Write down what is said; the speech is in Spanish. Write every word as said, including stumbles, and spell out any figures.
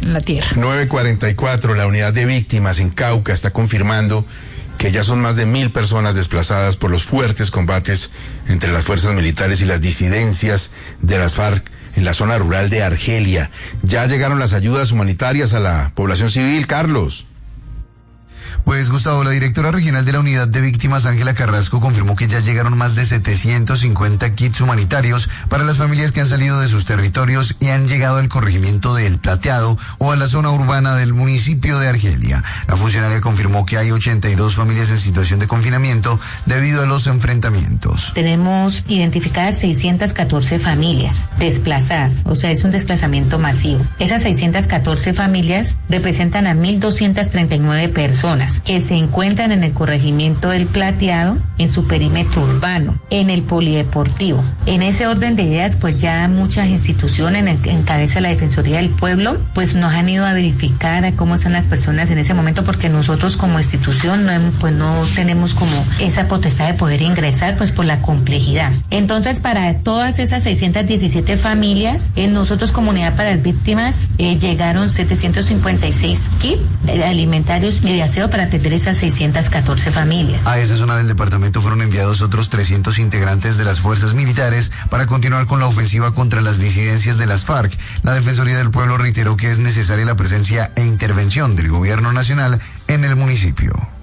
en la tierra. nueve cuarenta y cuatro, la unidad de víctimas en Cauca está confirmando que ya son más de mil personas desplazadas por los fuertes combates entre las fuerzas militares y las disidencias de las FARC en la zona rural de Argelia. Ya llegaron las ayudas humanitarias a la población civil, Carlos. Pues Gustavo, la directora regional de la unidad de víctimas, Ángela Carrasco, confirmó que ya llegaron más de setecientos cincuenta kits humanitarios para las familias que han salido de sus territorios y han llegado al corregimiento de El Plateado o a la zona urbana del municipio de Argelia. La funcionaria confirmó que hay ochenta y dos familias en situación de confinamiento debido a los enfrentamientos. Tenemos identificadas seiscientas catorce familias desplazadas, o sea, es un desplazamiento masivo. Esas seiscientas catorce familias representan a mil doscientas treinta y nueve personas que se encuentran en el corregimiento del Plateado, en su perímetro urbano, en el polideportivo. En ese orden de ideas, pues ya muchas instituciones, en, en cabeza de la Defensoría del Pueblo, pues nos han ido a verificar a cómo están las personas en ese momento, porque nosotros como institución no, pues no tenemos como esa potestad de poder ingresar, pues por la complejidad. Entonces, para todas esas seiscientas diecisiete familias, en nosotros Comunidad para las Víctimas, eh, llegaron setecientos cincuenta y seis kits alimentarios y de aseo para atender esas seiscientas catorce familias. A esa zona del departamento fueron enviados otros trescientos integrantes de las fuerzas militares para continuar con la ofensiva contra las disidencias de las FARC. La Defensoría del Pueblo reiteró que es necesaria la presencia e intervención del gobierno nacional en el municipio.